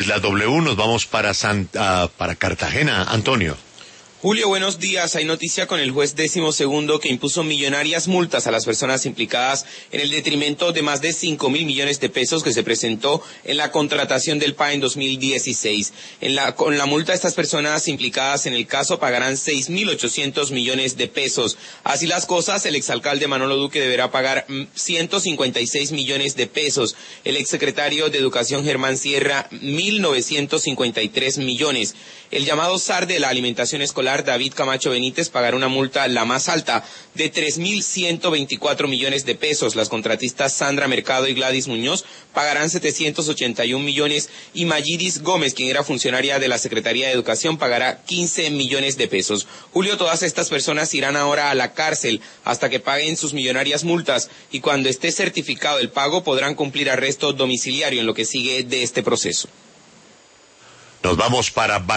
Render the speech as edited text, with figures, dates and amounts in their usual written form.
La W, nos vamos para Cartagena. Antonio. Julio, buenos días. Hay noticia con el juez 12º que impuso millonarias multas a las personas implicadas en el detrimento de más de 5.000 millones de pesos que se presentó en la contratación del PA en 2016. Con la multa, estas personas implicadas en el caso pagarán 6.800 millones de pesos. Así las cosas, el exalcalde Manolo Duque deberá pagar 156 millones de pesos. El exsecretario de Educación Germán Sierra, 1.953 millones. El llamado zar de la alimentación escolar, David Camacho Benítez, pagará una multa, la más alta, de 3.124 millones de pesos. Las contratistas Sandra Mercado y Gladys Muñoz pagarán 781 millones y Mayidis Gómez, quien era funcionaria de la Secretaría de Educación, pagará 15 millones de pesos. Julio, todas estas personas irán ahora a la cárcel hasta que paguen sus millonarias multas y cuando esté certificado el pago podrán cumplir arresto domiciliario en lo que sigue de este proceso. Nos vamos para